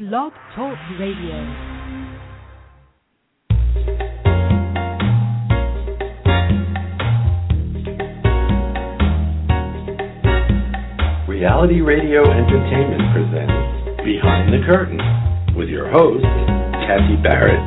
Blog Talk Radio. Reality Radio Entertainment presents Behind the Curtain with your host, Kathy Barrett.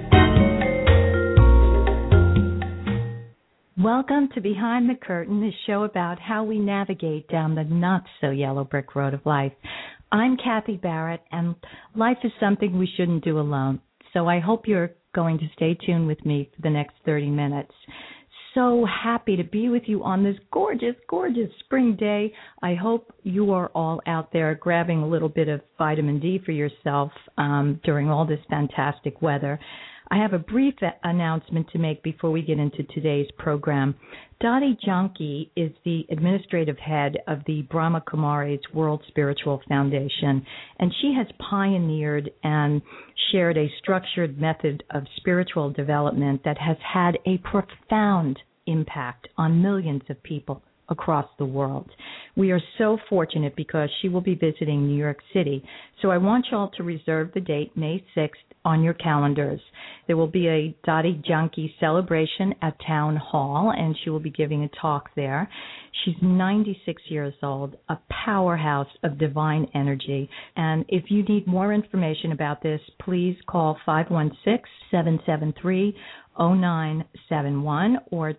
Welcome to Behind the Curtain, the show about how we navigate down the not-so-yellow brick road of life. I'm Kathy Barrett, and life is something we shouldn't do alone, so I hope you're going to stay tuned with me for the next 30 minutes. So happy to be with you on this gorgeous, gorgeous spring day. I hope you are all out there grabbing a little bit of vitamin D for yourself during all this fantastic weather. I have a brief announcement to make before we get into today's program. Dottie Janki is the administrative head of the Brahma Kumaris World Spiritual Foundation, and she has pioneered and shared a structured method of spiritual development that has had a profound impact on millions of people across the world. We are so fortunate because she will be visiting New York City. So I want you all to reserve the date, May 6th, on your calendars. There will be a Dottie Janki celebration at Town Hall, and she will be giving a talk there. She's 96 years old, a powerhouse of divine energy. And if you need more information about this, please call 516-773-0971 or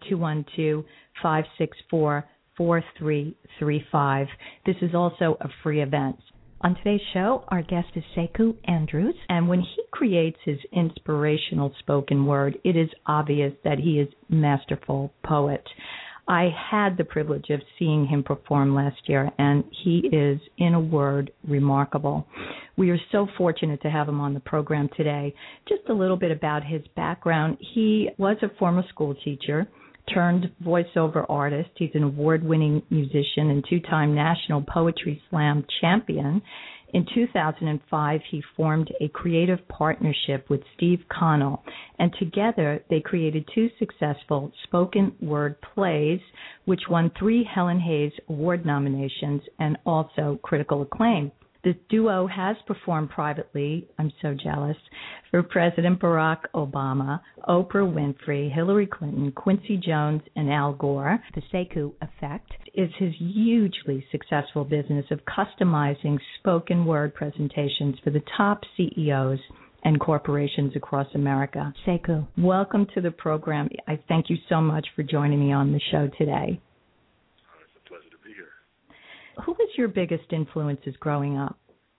212-564-4335. This is also a free event. On today's show, our guest is Sekou Andrews, and when he creates his inspirational spoken word, it is obvious that he is a masterful poet. I had the privilege of seeing him perform last year, and he is, in a word, remarkable. We are so fortunate to have him on the program today. Just a little bit about his background. He was a former school teacher turned voiceover artist. He's an award-winning musician and two-time National Poetry Slam champion. In 2005, he formed a creative partnership with Steve Connell, and together they created two successful spoken word plays, which won 3 Helen Hayes Award nominations and also critical acclaim. The duo has performed privately, I'm so jealous, for President Barack Obama, Oprah Winfrey, Hillary Clinton, Quincy Jones, and Al Gore. The Sekou Effect is his hugely successful business of customizing spoken word presentations for the top CEOs and corporations across America. Sekou, welcome to the program. I thank you so much for joining me on the show today. It's a pleasure to be here. Who was your biggest influences growing up?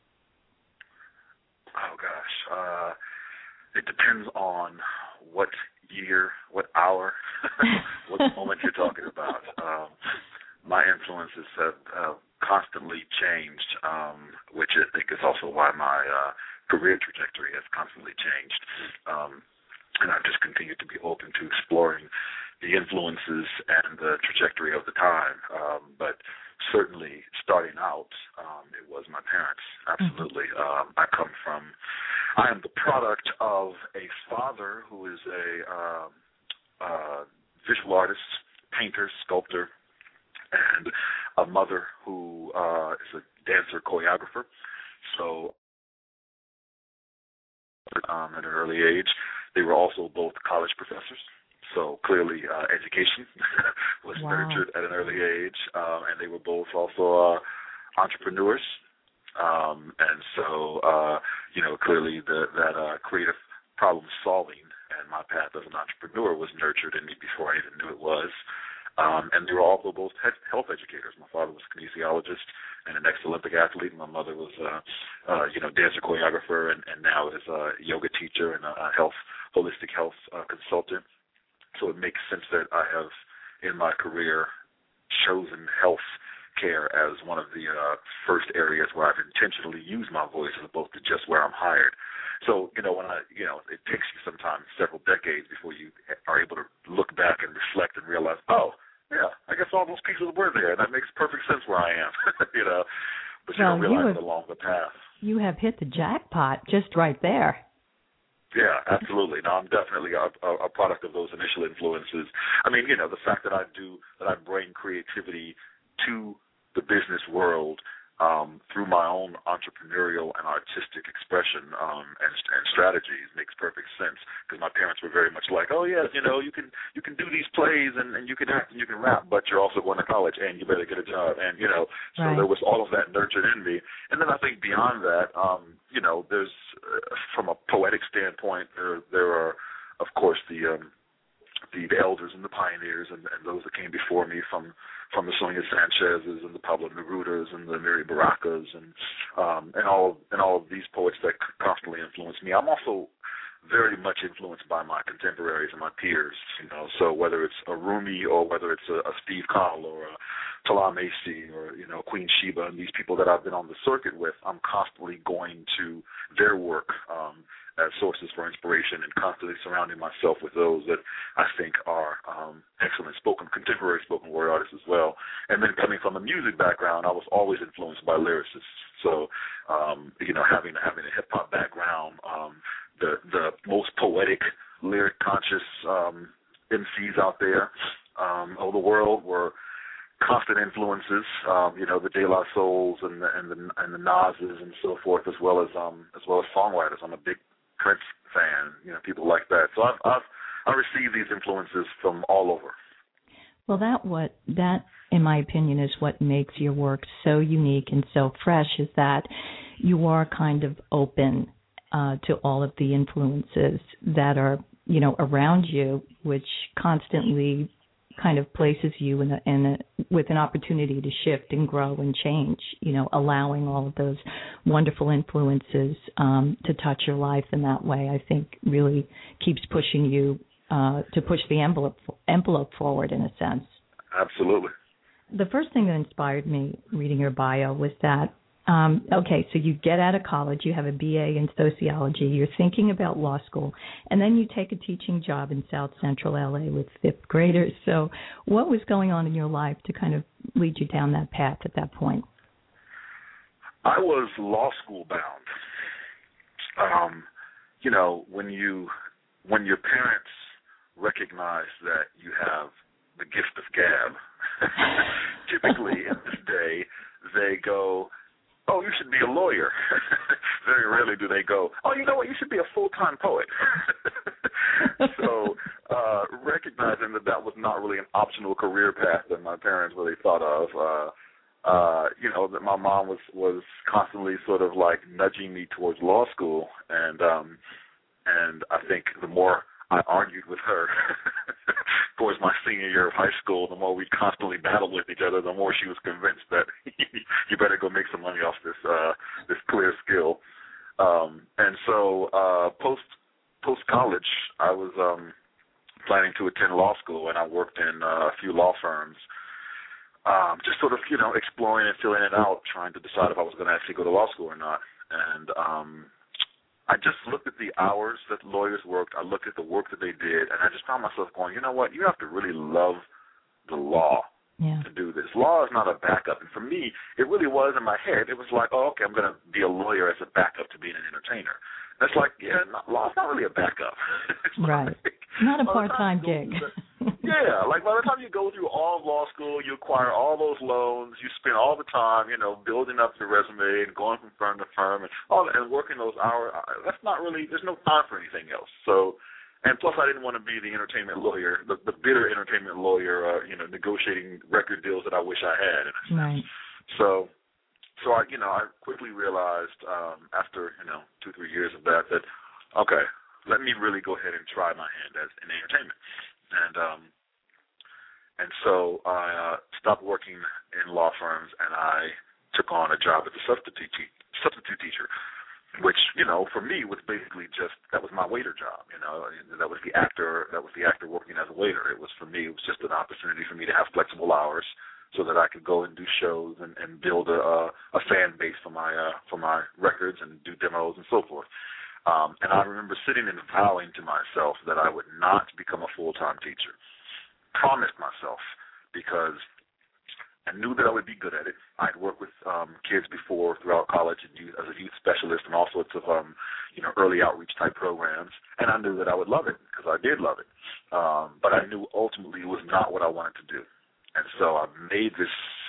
Oh, gosh. It depends on what year, what hour, what moment you're talking about. My influences have constantly changed, which I think is also why my career trajectory has constantly changed. And I've just continued to be open to exploring the influences and the trajectory of the time. But certainly starting out, it was my parents, absolutely. I am the product of a father who is a visual artist, painter, sculptor, and a mother who is a dancer, choreographer. So at an early age, they were also both college professors. So clearly education was nurtured at an early age, and they were both also entrepreneurs. And so, clearly that creative problem solving and my path as an entrepreneur was nurtured in me before I even knew it was. And they were also both health educators. My father was a kinesiologist and an ex-Olympic athlete. My mother was dancer, choreographer, and now is a yoga teacher and a holistic health consultant. So it makes sense that I have, in my career, chosen health care as one of the first areas where I've intentionally used my voice as opposed to just where I'm hired. So, it takes you sometimes several decades before you are able to look back and reflect and realize, oh, yeah, I guess all those pieces were there. That makes perfect sense where I am, But you don't realize it along the path. You have hit the jackpot just right there. Yeah, absolutely. No, I'm definitely a product of those initial influences. I mean, the fact that I bring creativity to the business world through my own entrepreneurial and artistic expression and strategies makes perfect sense, because my parents were very much like, oh yes, you can do these plays and you can act and you can rap, but you're also going to college and you better get a job, and so there was all of that nurtured in me. And then I think beyond that, there's from a poetic standpoint, there are of course the elders and the pioneers and those that came before me, from the Sonia Sanchez's and the Pablo Nerudas and the Miri Baracas and all of these poets that constantly influence me. I'm also very much influenced by my contemporaries and my peers, so whether it's a Rumi or whether it's a Steve Cowell or a Talam Acey or, Queen Sheba and these people that I've been on the circuit with, I'm constantly going to their work as sources for inspiration and constantly surrounding myself with those that I think are excellent contemporary spoken word artists as well. And then coming from a music background, I was always influenced by lyricists. So, having a hip-hop background, the most poetic, lyric conscious MCs out there of the world were constant influences, the De La Souls and the Nas's and so forth, as well as songwriters. I'm a big Prince fan, people like that. So I receive these influences from all over. Well, that in my opinion is what makes your work so unique and so fresh, is that you are kind of open to all of the influences that are around you, which constantly kind of places you with an opportunity to shift and grow and change, allowing all of those wonderful influences to touch your life in that way, I think really keeps pushing you to push the envelope forward in a sense. Absolutely. The first thing that inspired me reading your bio was that, so you get out of college, you have a BA in sociology, you're thinking about law school, and then you take a teaching job in South Central LA with fifth graders. So what was going on in your life to kind of lead you down that path at that point? I was law school bound. When your parents recognize that you have the gift of gab, typically in this day, they go, oh, you should be a lawyer. Very rarely do they go, oh, you know what, you should be a full-time poet. So recognizing that was not really an optional career path that my parents really thought of, that my mom was constantly sort of like nudging me towards law school, and I think the more I argued with her towards my senior year of high school, the more we constantly battled with each other, the more she was convinced that you better go make some money off this clear skill. And so post college, I was planning to attend law school, and I worked in a few law firms, just sort of exploring and filling it out, trying to decide if I was going to actually go to law school or not. And I just looked at the hours that lawyers worked. I looked at the work that they did, and I just found myself going, you know what? You have to really love the law to do this. Law is not a backup. And for me, it really was in my head. It was like, oh, okay, I'm going to be a lawyer as a backup to being an entertainer. That's like, law's not really a backup. Right. Not a part-time gig. Yeah, like by the time you go through all of law school, you acquire all those loans, you spend all the time, building up your resume and going from firm to firm and working those hours. That's not really, there's no time for anything else. So, and plus I didn't want to be the entertainment lawyer, the bitter entertainment lawyer, negotiating record deals that I wish I had. Right. So I quickly realized after 2-3 years of that okay, let me really go ahead and try my hand in entertainment, and so I stopped working in law firms, and I took on a job as a substitute teacher, which for me was basically that was my waiter job. That was the actor working as a waiter. It was just an opportunity for me to have flexible hours, so that I could go and do shows and build a fan base for my records and do demos and so forth. And I remember sitting and vowing to myself that I would not become a full-time teacher. Promised myself, because I knew that I would be good at it. I'd worked with kids before throughout college and as a youth specialist and all sorts of early outreach type programs, and I knew that I would love it because I did love it. But I knew ultimately it was not what I wanted to do. And so I made this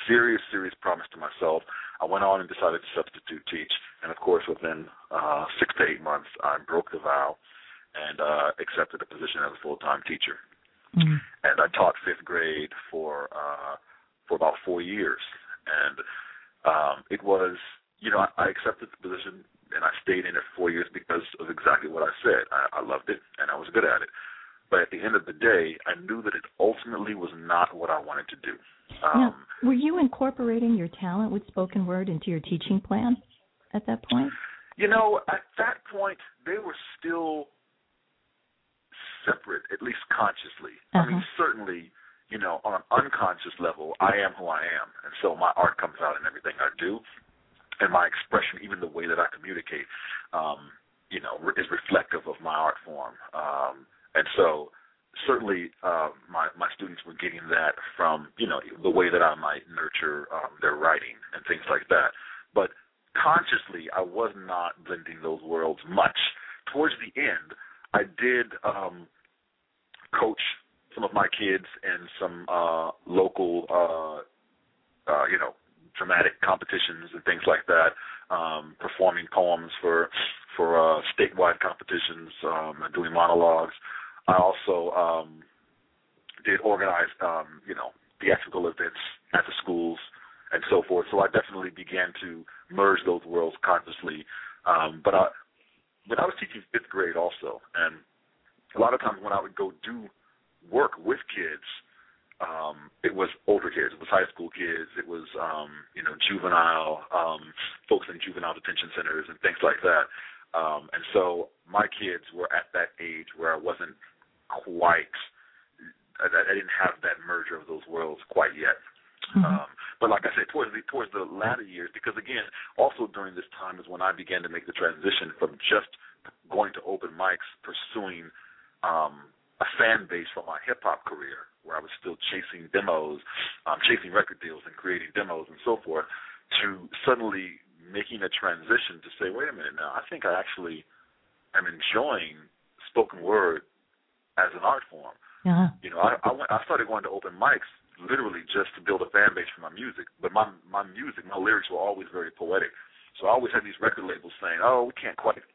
serious promise to myself. I went on and decided to substitute teach, and of course, within 6 to 8 months, I broke the vow and accepted a position as a full-time teacher. Mm-hmm. And I taught 5th grade for about 4 years, and it was, I accepted the position and I stayed in it for 4 years because of exactly what I said. I loved it and I was good at it. But at the end of the day, I knew that it ultimately was not what I wanted to do. Now, were you incorporating your talent with spoken word into your teaching plan at that point? At that point, they were still separate, at least consciously. I mean, certainly, on an unconscious level, I am who I am. And so my art comes out in everything I do. And my expression, even the way that I communicate, is reflective of my art form. And so certainly my students were getting that from, the way that I might nurture their writing and things like that. But consciously, I was not blending those worlds much. Towards the end, I did coach some of my kids in some local, dramatic competitions and things like that, performing poems for statewide competitions, doing monologues. I also did organize, theatrical events at the schools and so forth. So I definitely began to merge those worlds consciously. But I was teaching 5th grade also, and a lot of times when I would go do work with kids, it was older kids. It was high school kids. It was, juvenile, folks in juvenile detention centers and things like that. And so my kids were at that age where I wasn't quite, I didn't have that merger of those worlds quite yet. Mm-hmm. But like I said, towards the latter years, because again, also during this time is when I began to make the transition from just going to open mics, pursuing a fan base for my hip-hop career, where I was still chasing demos, chasing record deals and creating demos and so forth, to suddenly making a transition to say, wait a minute now, I think I actually am enjoying spoken word as an art form. Uh-huh. I started going to open mics literally just to build a fan base for my music, but my music, my lyrics were always very poetic. So I always had these record labels saying, oh, we can't quite,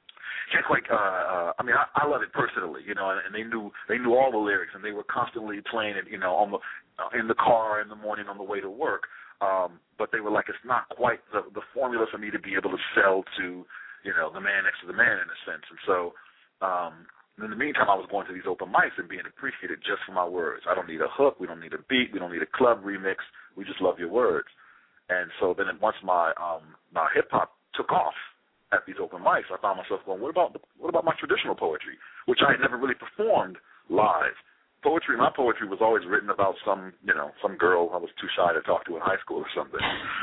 I love it personally, and they knew all the lyrics, and they were constantly playing it, in the car in the morning on the way to work. But they were like, it's not quite the formula for me to be able to sell to, the man next to the man in a sense. And so, in the meantime, I was going to these open mics and being appreciated just for my words. I don't need a hook. We don't need a beat. We don't need a club remix. We just love your words. And so then once my hip-hop took off at these open mics, I found myself going, what about my traditional poetry, which I had never really performed live. My poetry was always written about some girl I was too shy to talk to in high school or something.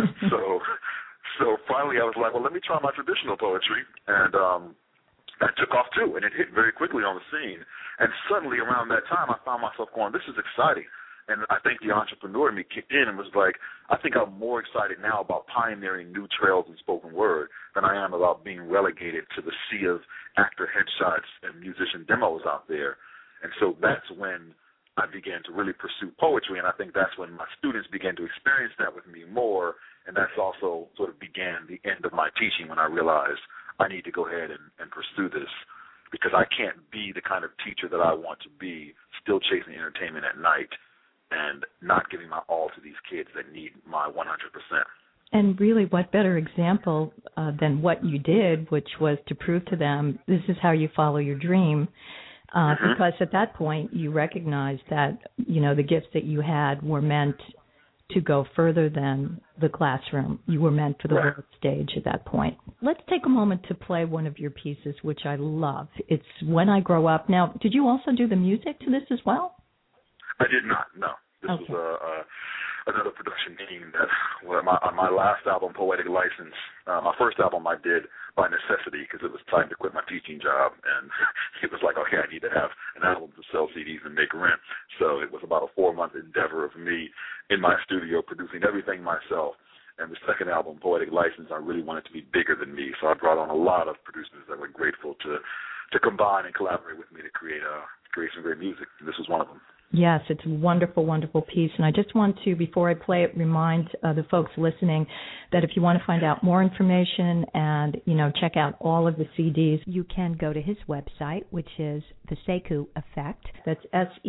So finally I was like, well, let me try my traditional poetry, and that took off too, and it hit very quickly on the scene. And suddenly around that time, I found myself going, this is exciting. And I think the entrepreneur in me kicked in and was like, I think I'm more excited now about pioneering new trails in spoken word than I am about being relegated to the sea of actor headshots and musician demos out there. And so that's when I began to really pursue poetry, and I think that's when my students began to experience that with me more, and that's also sort of began the end of my teaching when I realized I need to go ahead and pursue this, because I can't be the kind of teacher that I want to be, still chasing entertainment at night and not giving my all to these kids that need my 100%. And really, what better example than what you did, which was to prove to them this is how you follow your dream, because at that point you recognized that, the gifts that you had were meant to go further than the classroom. You were meant for the world stage at that point. Let's take a moment to play one of your pieces, which I love. It's When I Grow Up. Now, did you also do the music to this as well? I did not, no. This was another production team that, my last album, Poetic License, my first album I did by necessity because it was time to quit my teaching job, and it was like, okay, I need to have an album to sell CDs and make rent. So it was about a 4-month endeavor of me in my studio producing everything myself. And the second album, Poetic License, I really wanted to be bigger than me, so I brought on a lot of producers that were grateful to combine and collaborate with me to create some great music. And this was one of them. Yes, it's a wonderful, wonderful piece. And I just want to, before I play it, remind the folks listening that if you want to find out more information and, check out all of the CDs, you can go to his website, which is The Sekou Effect. That's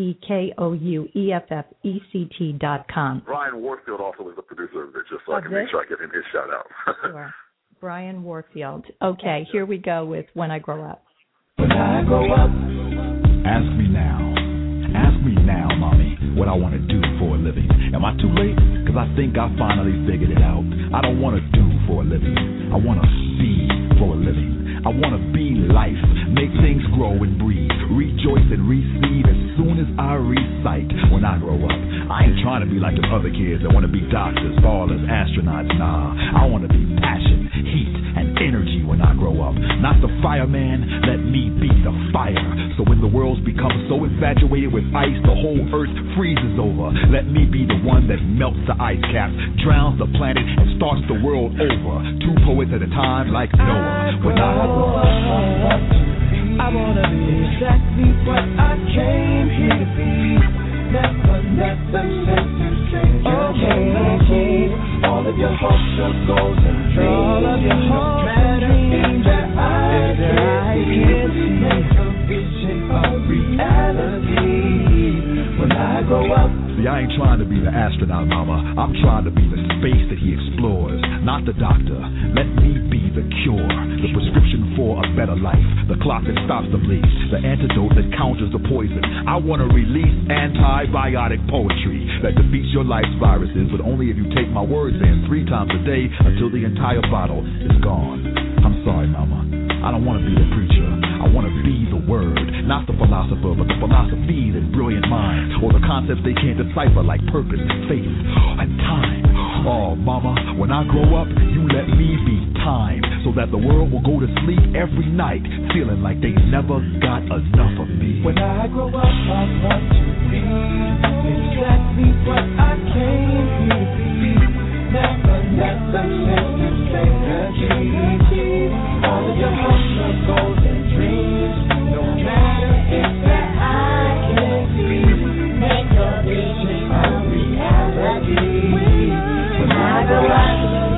SEKOUEFFECT.com. Brian Warfield also was the producer of it, just so I can make sure I give him his shout out. Sure. Brian Warfield. Okay, here we go with When I Grow Up. When I grow up, ask me now. Ask me now, mommy, what I want to do for a living. Am I too late? Because I think I finally figured it out. I don't want to do for a living. I want to be for a living. I want to be life, make things grow and breathe, rejoice and receive as soon as I recite when I grow up. I ain't trying to be like the other kids that want to be doctors, ballers, astronauts, nah. I want to be passion, heat, and energy when I grow up. Not the fireman, let me be the fire. So when the world's become so infatuated with ice, the whole earth freezes over. Let me be the one that melts the ice caps, drowns the planet, and starts the world over. Two poets at a time like Noah. When I grow up, I wanna be exactly what I came here to be. Never let them set you straight. Okay. All of your hopes, your goals and dreams. All of your hopes and dreams that I can see. Make a vision a reality. When I grow up. See, I ain't trying to be the astronaut, mama. I'm trying to be the space that he explores, not the doctor. Let me be the cure, the prescription for a better life, the clock that stops the bleed, the antidote that counters the poison. I want to release antibiotic poetry that defeats your life's viruses, but only if you take my words in 3 times a day until the entire bottle is gone. I'm sorry, mama. I don't want to be the preacher. I want to be the word, not the philosopher, but the philosophies and brilliant minds, or the concepts they can't decipher like purpose, faith, and time. Oh, mama, when I grow up, you let me be time, so that the world will go to sleep every night, feeling like they never got enough of me. When I grow up, I want to be exactly what I came here to be. Never let them set you straight. All of your hopes, your goals and dreams, no matter if that I can see, make your vision a reality. When I grow up,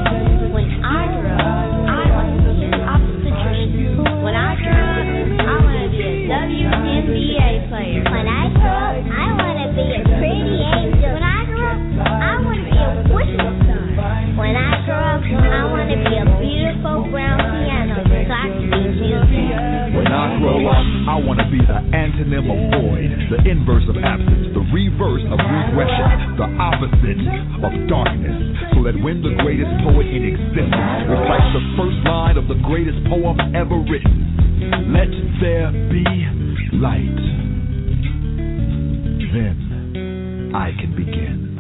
I want to be an obstetrician. When I grow up, I want to be a WNBA player. When I grow up, I want to be a pretty angel. When I grow up, I want to be a wishing star. When I grow up, I want to be a beautiful brown piano so I can be music. When I grow up, I want to be the antonym of void, the inverse of absence, the reverse of regression, the opposite of darkness, so that when the greatest poet in existence recites the first line of the greatest poem ever written, let there be light, then I can begin.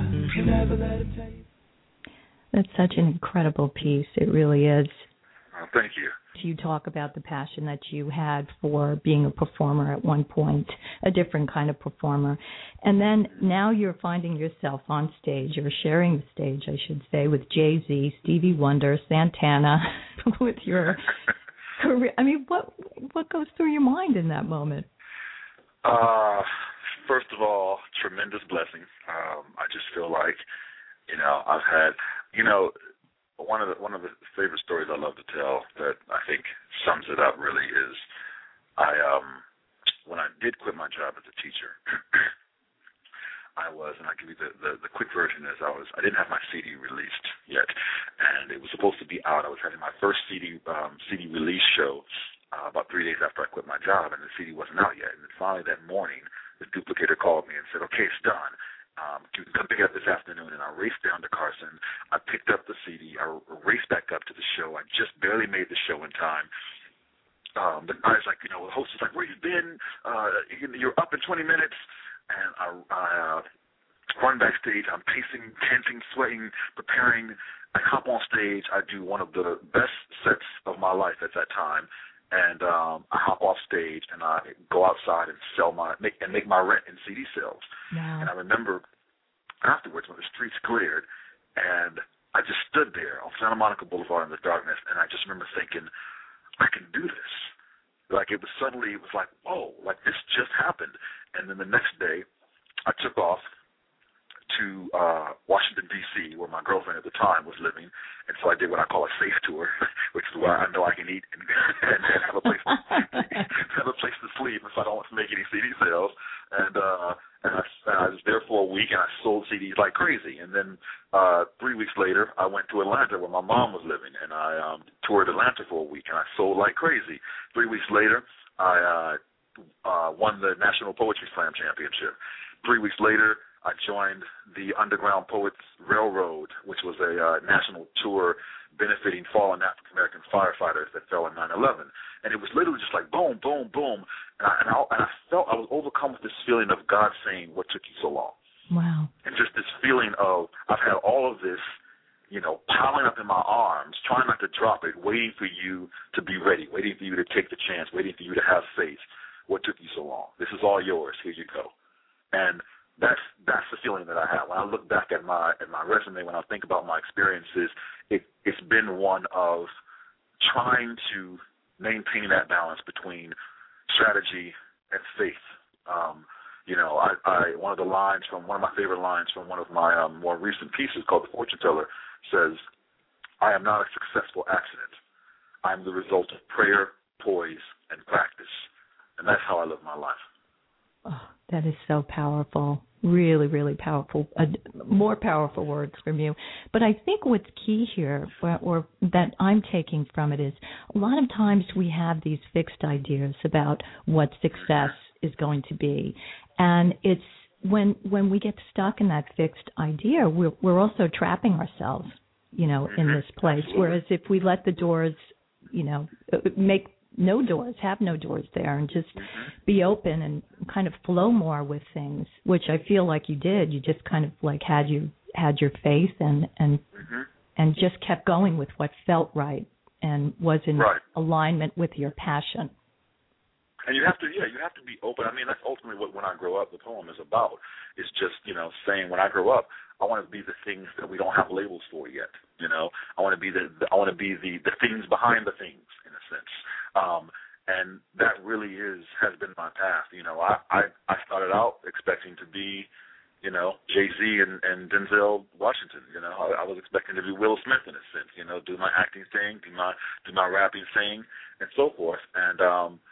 That's such an incredible piece. It really is. Thank you. You talk about the passion that you had for being a performer at one point, a different kind of performer. And then now you're finding yourself on stage, or sharing the stage, I should say, with Jay-Z, Stevie Wonder, Santana, with your career. I mean, what goes through your mind in that moment? First of all, tremendous blessing. I just feel like, I've had, one of the favorite stories I love to tell that I think sums it up really is when I did quit my job as a teacher, and I'll give you the quick version is I didn't have my CD released yet, and it was supposed to be out. I was having my first CD release show about 3 days after I quit my job, and the CD wasn't out yet. And then finally that morning, the duplicator called me and said, "Okay, it's done. You can come pick it up this afternoon." And I raced down to Carson. I picked up the CD. I raced back up to the show. I just barely made the show in time. The guy's like, the host is like, "Where you been? You're up in 20 minutes." And I run backstage. I'm pacing, tensing, sweating, preparing. I hop on stage. I do one of the best sets of my life at that time. And I hop off stage and I go outside and make my rent in CD sales. Wow. And I remember afterwards when the streets cleared, and I just stood there on Santa Monica Boulevard in the darkness, and I just remember thinking, I can do this. Like it was like, whoa, like this just happened. And then the next day, I took off to Washington, D.C., where my girlfriend at the time was living, and so I did what I call a safe tour, which is where I know I can eat and have a place to sleep if I don't make any CD sales. And I was there for a week, and I sold CDs like crazy. And then 3 weeks later, I went to Atlanta, where my mom was living, and I toured Atlanta for a week, and I sold like crazy. 3 weeks later, I won the National Poetry Slam Championship. 3 weeks later, I joined the Underground Poets Railroad, which was a national tour benefiting fallen African-American firefighters that fell in 9/11. And it was literally just like boom, boom, boom. And I felt I was overcome with this feeling of God saying, what took you so long? Wow. And just this feeling of I've had all of this, piling up in my arms, trying not to drop it, waiting for you to be ready, waiting for you to take the chance, waiting for you to have faith. What took you so long? This is all yours. Here you go. And that's the feeling that I have. When I look back at my resume, when I think about my experiences, it's been one of trying to maintain that balance between strategy and faith. One of my favorite lines from one of my more recent pieces called The Fortune Teller says, I am not a successful accident. I am the result of prayer, poise, and practice. And that's how I live my life. Oh, that is so powerful. Really, really powerful. More powerful words from you. But I think what's key here, or that I'm taking from it, is a lot of times we have these fixed ideas about what success is going to be. And it's when we get stuck in that fixed idea, we're also trapping ourselves, in this place. Whereas if we let the doors, make no doors, have no doors there, and just be open and kind of flow more with things, which I feel like you did. You just kind of like had your faith and just kept going with what felt right and was in alignment with your passion. And you have to be open. I mean, that's ultimately what When I Grow Up, the poem, is about. It's just, saying when I grow up, I want to be the things that we don't have labels for yet. I want to be the things behind the things, in a sense. And that really has been my path. I started out expecting to be, Jay-Z and Denzel Washington. I was expecting to be Will Smith, in a sense. Do my acting thing, do my rapping thing, and so forth. And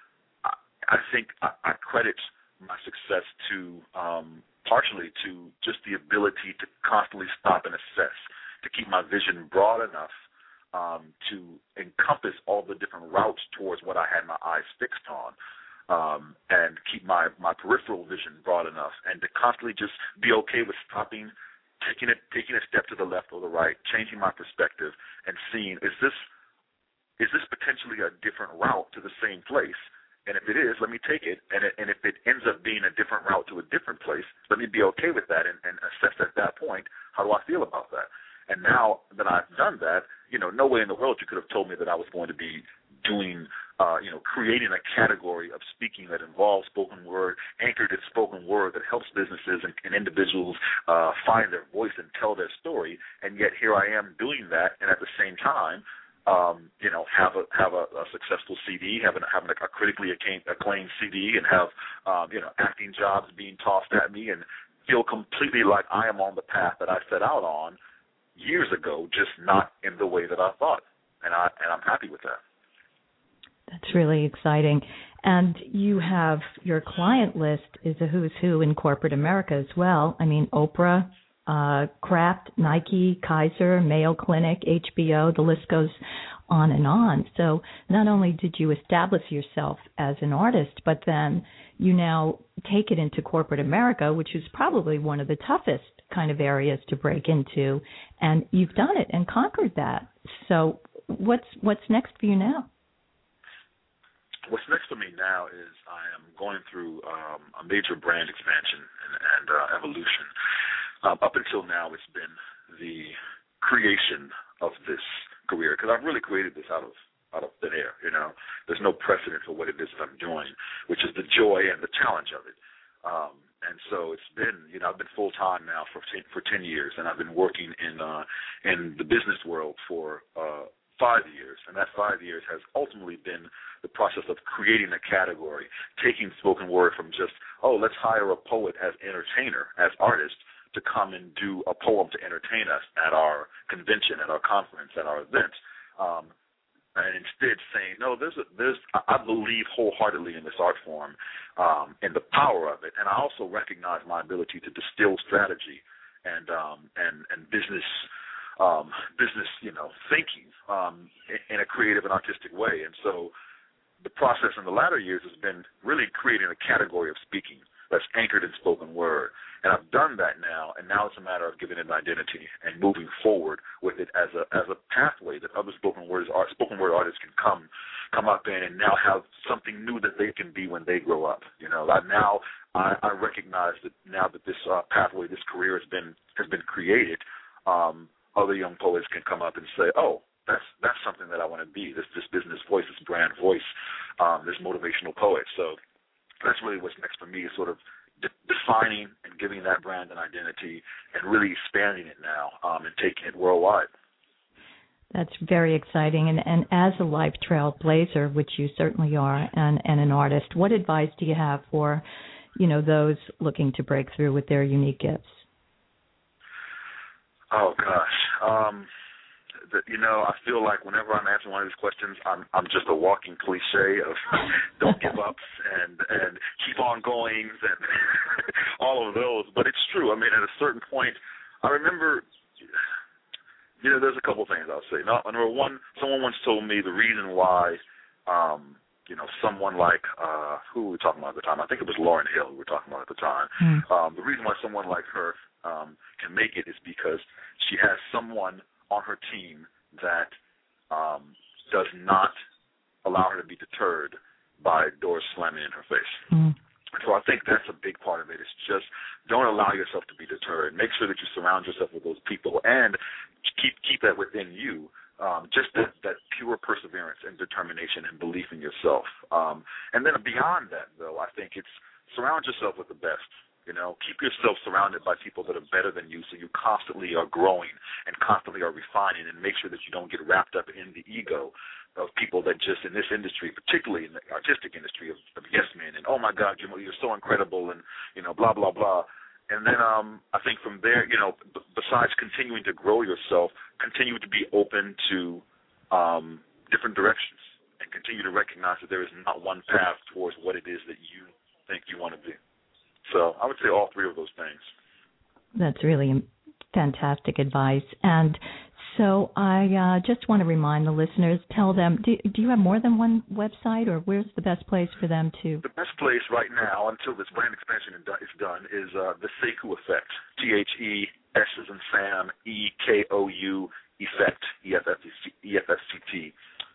I think I credit my success to partially to just the ability to constantly stop and assess, to keep my vision broad enough to encompass all the different routes towards what I had my eyes fixed on, and keep my peripheral vision broad enough, and to constantly just be okay with stopping, taking a step to the left or the right, changing my perspective, and seeing, is this potentially a different route to the same place? And if it is, let me take it. And if it ends up being a different route to a different place, let me be okay with that and assess at that point, how do I feel about that? And now that I've done that, no way in the world you could have told me that I was going to be doing, creating a category of speaking that involves spoken word, anchored in spoken word, that helps businesses and individuals find their voice and tell their story. And yet here I am doing that, and at the same time, have a successful CD, having a critically acclaimed CD, and have acting jobs being tossed at me, and feel completely like I am on the path that I set out on years ago, just not in the way that I thought, and I'm happy with that. That's really exciting. And you have your client list is a who's who in corporate America as well. I mean, Oprah, Kraft, Nike, Kaiser, Mayo Clinic, HBO, the list goes on and on. So not only did you establish yourself as an artist, but then you now take it into corporate America, which is probably one of the toughest kind of areas to break into, and you've done it and conquered that. So what's next for you now? What's next for me now is I am going through a major brand expansion and evolution. Up until now, it's been the creation of this career, because I've really created this out of thin air. There's no precedent for what it is that I'm doing, which is the joy and the challenge of it. And so it's been, I've been full time now for 10 years, and I've been working in the business world for 5 years, and that 5 years has ultimately been the process of creating a category, taking spoken word from just oh, let's hire a poet as entertainer, as artist, to come and do a poem to entertain us at our convention, at our conference, at our event. And instead saying, no, I believe wholeheartedly in this art form, and the power of it. And I also recognize my ability to distill strategy and business, thinking in a creative and artistic way. And so the process in the latter years has been really creating a category of speaking that's anchored in spoken word. And I've done that now, and now it's a matter of giving it an identity and moving forward with it as a pathway that other spoken word artists can come up in and now have something new that they can be when they grow up. I recognize that now that this pathway, this career has been created, other young poets can come up and say, oh, that's something that I want to be, this business voice, this brand voice, this motivational poet. So that's really what's next for me, is sort of defining and giving that brand an identity and really expanding it now and taking it worldwide. That's very exciting. And as a life trailblazer, which you certainly are, and an artist, what advice do you have for, those looking to break through with their unique gifts? Oh, gosh. I feel like whenever I'm answering one of these questions, I'm just a walking cliche of don't give up and keep on going and all of those. But it's true. I mean, at a certain point, I remember, there's a couple things I'll say. Number one, someone once told me the reason why, someone like, who were we talking about at the time? I think it was Lauryn Hill we were talking about at the time. The reason why someone like her can make it is because she has someone on her team that does not allow her to be deterred by doors slamming in her face. So I think that's a big part of it. It's just don't allow yourself to be deterred. Make sure that you surround yourself with those people and keep that within you, just that pure perseverance and determination and belief in yourself. And then beyond that, though, I think it's surround yourself with the best. Keep yourself surrounded by people that are better than you so you constantly are growing and constantly are refining, and make sure that you don't get wrapped up in the ego of people that just in this industry, particularly in the artistic industry of yes men and, oh, my God, you're so incredible and, blah, blah, blah. And then I think from there, besides continuing to grow yourself, continue to be open to different directions and continue to recognize that there is not one path towards what it is that you think you want to be. So I would say all three of those things. That's really fantastic advice. And so I just want to remind the listeners, tell them, do you have more than one website, or where's the best place for them to? The best place right now, until this brand expansion is done, is the Sekou Effect, THES as in Sam, EKOU Effect, EFFECT,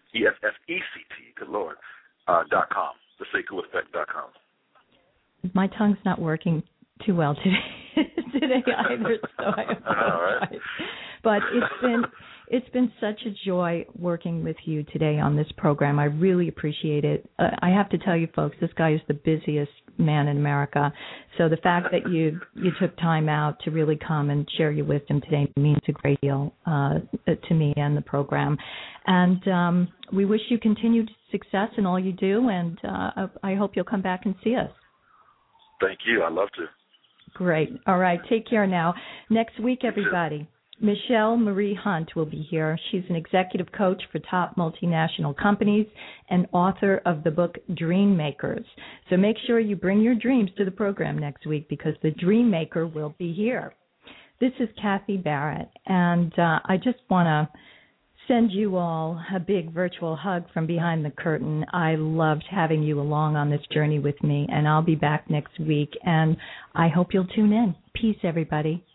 good Lord, .com, thesekoueffect.com. My tongue's not working too well today either, so I apologize. But it's been such a joy working with you today on this program. I really appreciate it. I have to tell you, folks, this guy is the busiest man in America. So the fact that you took time out to really come and share your wisdom today means a great deal to me and the program. And we wish you continued success in all you do, and I hope you'll come back and see us. Thank you. I'd love to. Great. All right. Take care now. Next week, everybody, Michelle Marie Hunt will be here. She's an executive coach for top multinational companies and author of the book Dream Makers. So make sure you bring your dreams to the program next week, because the Dream Maker will be here. This is Kathy Barrett, and I just want to send you all a big virtual hug from behind the curtain. I loved having you along on this journey with me, and I'll be back next week, and I hope you'll tune in. Peace, everybody.